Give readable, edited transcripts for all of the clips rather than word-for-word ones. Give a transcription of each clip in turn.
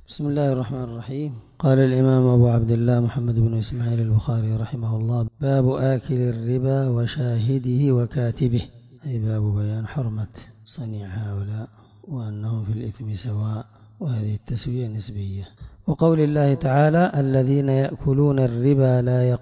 بسم الله الرحمن الرحيم. قال الإمام أبو عبد الله محمد بن إسماعيل البخاري رحمه الله: باب آكل الربا وشاهده وكاتبه، أي باب بيان حرمة صنيع هؤلاء وأنهم في الإثم سواء، وهذه التسوية نسبية. وقول الله تعالى: الذين يأكلون الربا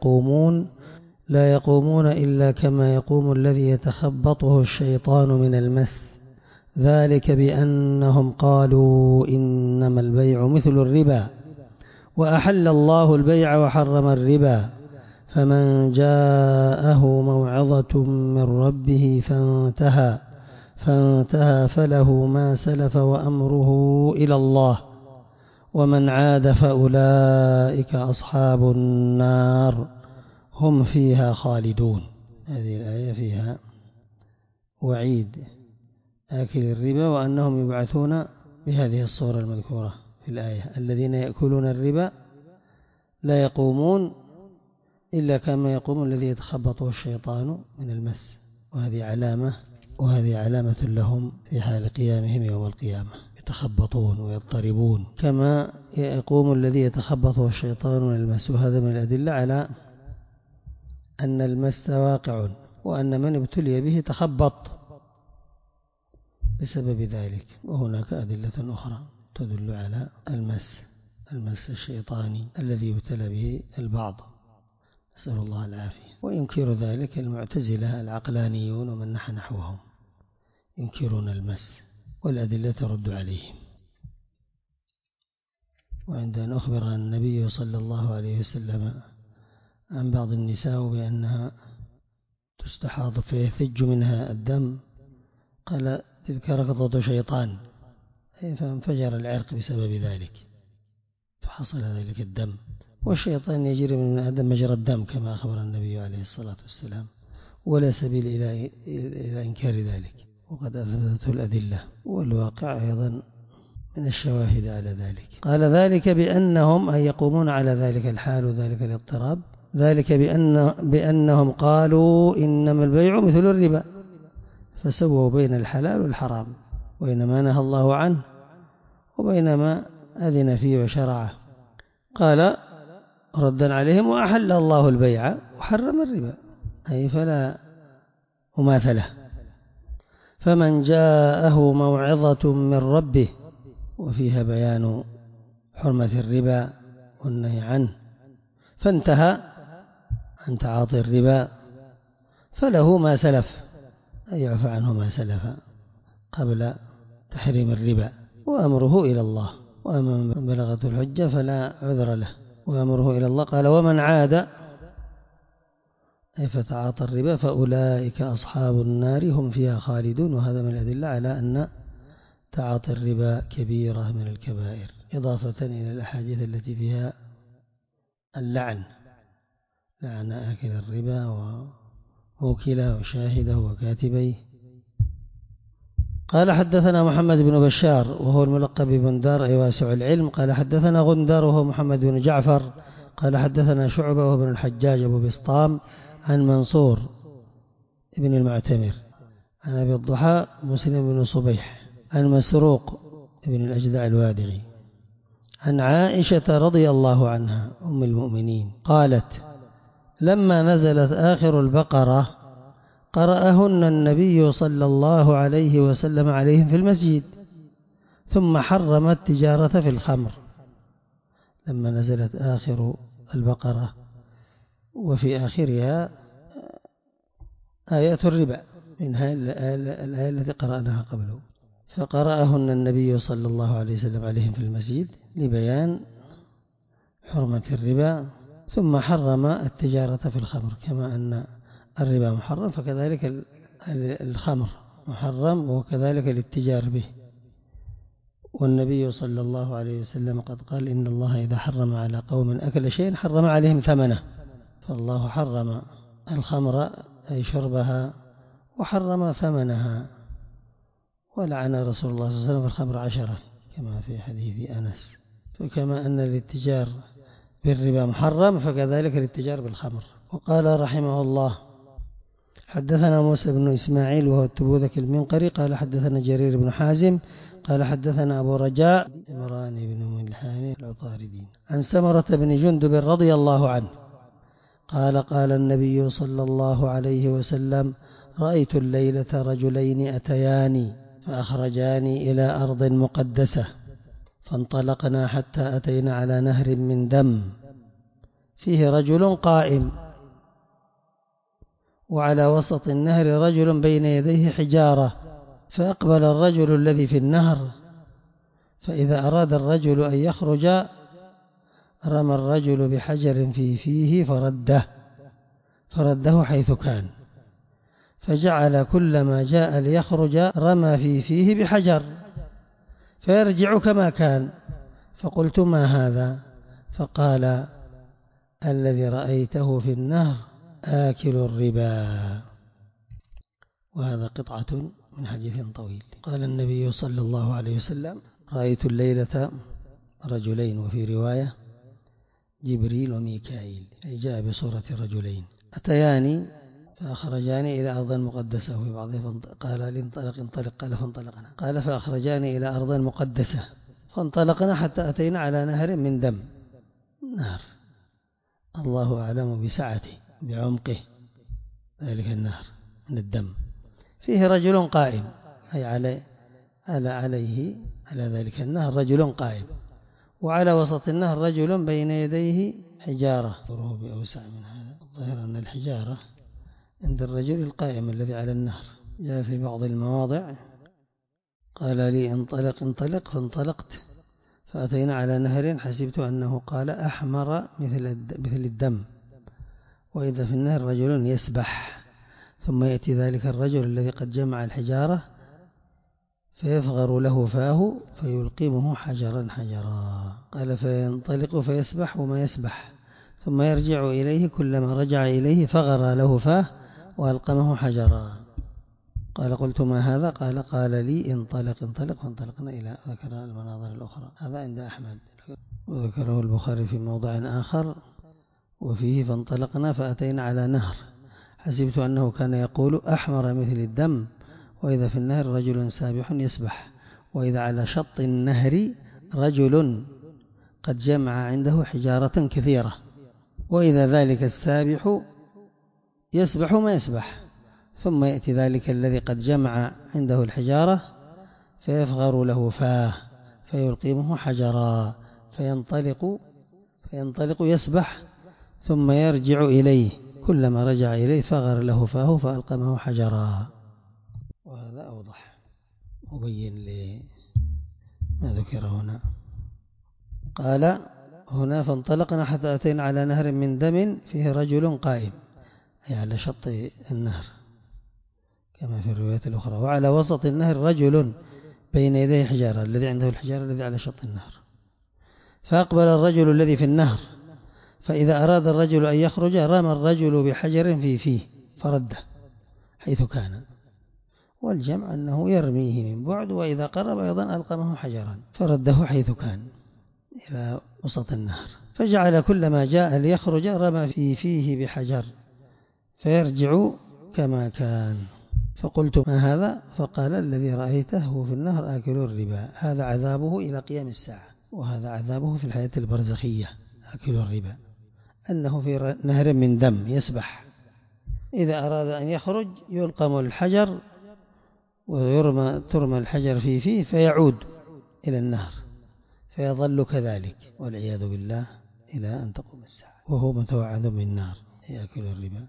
لا يقومون إلا كما يقوم الذي يتخبطه الشيطان من المس، ذلك بأنهم قالوا إنما البيع مثل الربا وأحل الله البيع وحرم الربا، فمن جاءه موعظة من ربه فانتهى فله ما سلف وأمره إلى الله، ومن عاد فأولئك أصحاب النار هم فيها خالدون. هذه الآية فيها وعيد آكل الربا وأنهم يبعثون بهذه الصورة المذكورة في الآية: الذين يأكلون الربا لا يقومون إلا كما يقوم الذي يتخبطه الشيطان من المس، وهذه علامة لهم في حال قيامهم يوم القيامة، يتخبطون ويضطربون كما يقوم الذي يتخبطه الشيطان من المس. وهذا من الأدلة على أن المس واقع، وأن من ابتلي به تخبط بسبب ذلك. وهناك أدلة أخرى تدل على المس الشيطاني الذي يبتلى به البعض، نسأل الله العافية. وينكر ذلك المعتزلة العقلانيون ومن نحوهم، ينكرون المس والأدلة ترد عليهم. وعندما أخبر النبي صلى الله عليه وسلم عن بعض النساء بأنها تستحاض فيثج منها الدم، قال: تلك ركضة شيطان، فانفجر العرق بسبب ذلك، فحصل ذلك الدم. والشيطان يجري من آدم مجرى الدم كما أخبر النبي عليه الصلاة والسلام، ولا سبيل إلى إنكار ذلك، وقد أثبتته الأدلة، والواقع أيضا من الشواهد على ذلك. قال: ذلك بأنهم أي يقومون على ذلك الحال وذلك الاضطراب، ذلك بأنهم قالوا إنما البيع مثل الربا، فسووا بين الحلال والحرام، وإنما نهى الله عنه وبينما أذن فيه وشرعه. قال ردا عليهم: وأحل الله البيع وحرم الربا، أي فلا مماثلة. فمن جاءه موعظة من ربه، وفيها بيان حرمة الربا والنهي عنه، فانتهى عن تعاطي الربا فله ما سلف، أي يعفى عنه ما سلف قبل تحريم الربا، وأمره إلى الله، وأما من بلغته الحجة فلا عذر له، وأمره إلى الله. قال: ومن عاد أي فتعاطى الربا فأولئك أصحاب النار هم فيها خالدون. وهذا من الأدلة على أن تعاطي الربا كبيرة من الكبائر، إضافة إلى الأحاديث التي فيها اللعن، لعن آكل الربا وموكله وشاهده وكاتبيه. قال: حدثنا محمد بن بشار وهو الملقب ببندار أي واسع العلم. قال: حدثنا غندار وهو محمد بن جعفر. قال: حدثنا شعبة وهو بن الحجاج أبو بسطام عن منصور ابن المعتمر عن أبي الضحى مسلم بن صبيح عن مسروق ابن الأجدع الوادعي عن عائشة رضي الله عنها أم المؤمنين قالت: لما نزلت آخر البقرة قرأهن النبي صلى الله عليه وسلم عليهم في المسجد، ثم حرم التجارة في الخمر. لما نزلت آخر البقرة وفي آخرها آيات الربا، منها الآية التي قرأناها قبله، فقرأهن النبي صلى الله عليه وسلم عليهم في المسجد لبيان حرمة الربا، ثم حرم التجارة في الخمر، كما أن الربا محرم فكذلك الخمر محرم، وكذلك الاتجار به. والنبي صلى الله عليه وسلم قد قال: إن الله إذا حرم على قوم أكل شيء حرم عليهم ثمنه، فالله حرم الخمر أي شربها وحرم ثمنها، ولعن رسول الله صلى الله عليه وسلم في الخمر 10 كما في حديث أنس. فكما أن الاتجار بالربا محرم فكذلك الاتجار بالخمر. وقال رحمه الله: حدثنا موسى بن إسماعيل وهو التبوذكي المنقري قال: حدثنا جرير بن حازم قال حدثنا أبو رجاء عمران بن ملحان العطاردي عن سمرة بن جندب رضي الله عنه قال قال النبي صلى الله عليه وسلم رأيت الليلة رجلين أتياني فأخرجاني إلى أرض مقدسة فانطلقنا حتى أتينا على نهر من دم فيه رجل قائم وعلى وسط النهر رجل بين يديه حجارة فأقبل الرجل الذي في النهر فإذا أراد الرجل أن يخرج رمى الرجل بحجر في فيه فرده حيث كان فجعل كلما جاء ليخرج رمى في فيه بحجر فيرجع كما كان فقلت ما هذا فقال الذي رأيته في النهر آكل الربا. وهذا قطعة من حديث طويل. قال النبي صلى الله عليه وسلم رأيت الليلة رجلين وفي رواية جبريل وميكائيل أي جاء بصورة رجلين أتياني فأخرجاني إلى أرض مقدسة وفي بعضها قال لي انطلق قال فانطلقنا قال فأخرجاني إلى أرض مقدسة فانطلقنا حتى أتينا على نهر من دم نهر الله أعلم بسعته بعمقه ذلك النهر من الدم فيه رجل قائم أي عليه على ذلك النهر رجل قائم وعلى وسط النهر رجل بين يديه حجارة ضره بأوسع من هذا الظاهر أن الحجارة عند الرجل القائم الذي على النهر جاء في بعض المواضع قال لي انطلق فانطلقت فأتينا على نهر حسبت أنه قال أحمر مثل الدم وإذا في النهر رجل يسبح ثم يأتي ذلك الرجل الذي قد جمع الحجارة فيفغر له فاه فيلقمه حجرا قال فينطلق فيسبح وما يسبح ثم يرجع إليه كلما رجع إليه فغر له فاه وألقمه حجرا قال قلت ما هذا قال لي انطلق فانطلقنا إلى ذكر المناظر الأخرى. هذا عند أحمد وذكره البخاري في موضع آخر وفيه فانطلقنا فأتينا على نهر حسبت أنه كان يقول أحمر مثل الدم وإذا في النهر رجل سابح يسبح وإذا على شط النهر رجل قد جمع عنده حجارة كثيرة وإذا ذلك السابح يسبح ما يسبح ثم يأتي ذلك الذي قد جمع عنده الحجارة فيفغر له فاه فيلقمه حجرا فينطلق يسبح ثم يرجع إليه كلما رجع إليه فغر له فاه فألقمه حجرا. وهذا أوضح مبين لما ذكر هنا. قال هنا فانطلقنا حتى أتينا على نهر من دم فيه رجل قائم أي على شط النهر كما في الروايات الأخرى وعلى وسط النهر رجل بين يديه حجارة الذي عنده الحجارة الذي على شط النهر فأقبل الرجل الذي في النهر فإذا أراد الرجل أن يخرج رمى الرجل بحجر في فيه فرده حيث كان والجمع أنه يرميه من بعد وإذا قرب أيضا ألقمه حجرا فرده حيث كان إلى وسط النهر فجعل كلما جاء ليخرج رمى في فيه بحجر فيرجع كما كان فقلت ما هذا فقال الذي رأيته في النهر آكل الربا هذا عذابه إلى قيام الساعة وهذا عذابه في الحياة البرزخية آكل الربا أنه في نهر من دم يسبح إذا أراد أن يخرج يلقم الحجر وترمى الحجر فيه فيعود إلى النهر فيظل كذلك والعياذ بالله إلى أن تقوم الساعة وهو متوعد بالنار يأكل الربا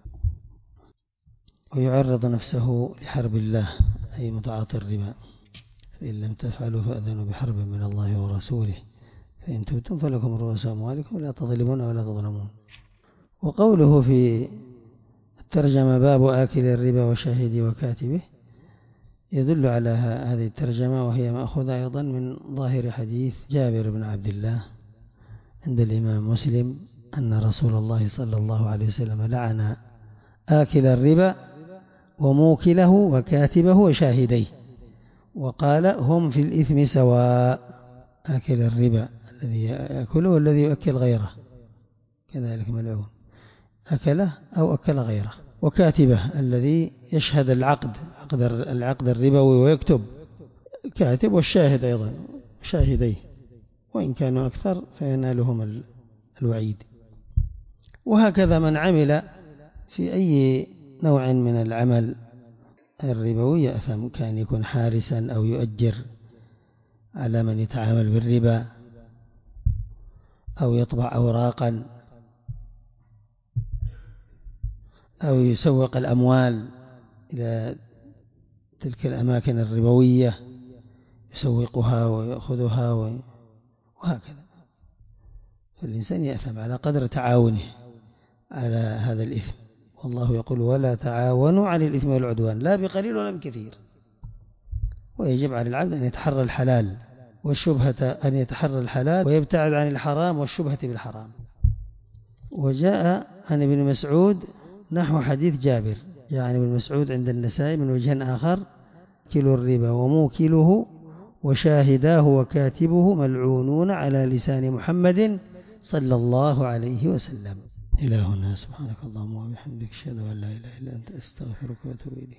ويعرض نفسه لحرب الله أي متعاطي الربا فإن لم تفعلوا فأذنوا بحرب من الله ورسوله فإن تبتم فلكم رؤوس أموالكم لا تظلمون ولا تظلمون. وقوله في الترجمة باب آكل الربا وشاهده وكاتبه يدل على هذه الترجمة وهي مأخوذة أيضا من ظاهر حديث جابر بن عبد الله عند الإمام مسلم أن رسول الله صلى الله عليه وسلم لعن آكل الربا وموكله وكاتبه وشاهديه وقال هم في الإثم سواء آكل الربا الذي يأكله والذي يؤكل غيره كذلك ملعون أكله أو أكل غيره وكاتبه الذي يشهد العقد الربوي ويكتب الكاتب والشاهد أيضا شاهديه، وإن كانوا أكثر فينالهم الوعيد. وهكذا من عمل في أي نوع من العمل الربوي يأثم، كان يكون حارسا أو يؤجر على من يتعامل بالربا، أو يطبع أوراقا، أو يسوق الأموال إلى تلك الأماكن الربوية يسوقها ويأخذها وهكذا. فالإنسان يأثم على قدر تعاونه على هذا الإثم. والله يقول ولا تعاونوا على الإثم والعدوان، لا بقليل ولا بكثير. ويجب على العبد أن يتحرى الحلال والشبهة، أن يتحرى الحلال ويبتعد عن الحرام والشبهة بالحرام. وجاء عن ابن مسعود نحو حديث جابر، جاء عن ابن مسعود عند النسائي من وجه آخر: كيلو الربا وموكله وشاهداه وكاتبه ملعونون على لسان محمد صلى الله عليه وسلم. إلى هنا، سبحانك اللهم وبحمدك، أشهد أن لا إله إلا أنت، أستغفرك وأتوب إليك.